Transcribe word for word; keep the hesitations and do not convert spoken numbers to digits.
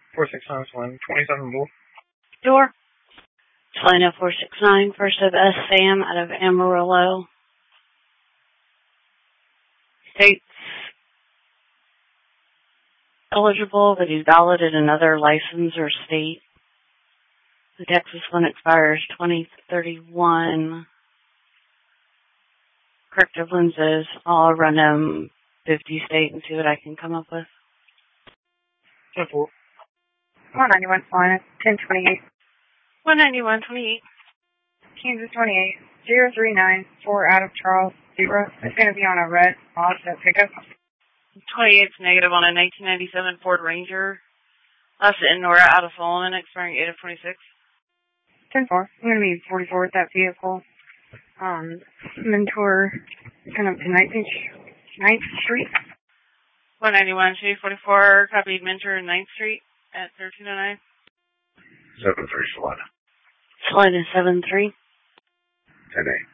four six nine one, twenty-seven Bull. Door. Salina four six nine, First of S. Sam out of Amarillo. States eligible, but he's valid in another license or state. The Texas one expires twenty thirty-one. Corrective lenses. I'll run him fifty state and see what I can come up with. ten four. one ninety-one, Salina, ten twenty-eight. one ninety-one twenty-eight. Kansas twenty-eight, zero three nine, four out of Charles, zero. It's going to be on a red Mazda pickup. twenty-eight's negative on a nineteen ninety-seven Ford Ranger. Last in Nora out of Solomon, expiring eight of twenty-six. ten four. I'm going to be forty-four with that vehicle. Um, Mentor, kind of to ninth, ninth Street. one ninety-one, Shady forty-four, copied Mentor, ninth Street at thirteen oh nine. seven three, Salina. Salina seven three. ten eight.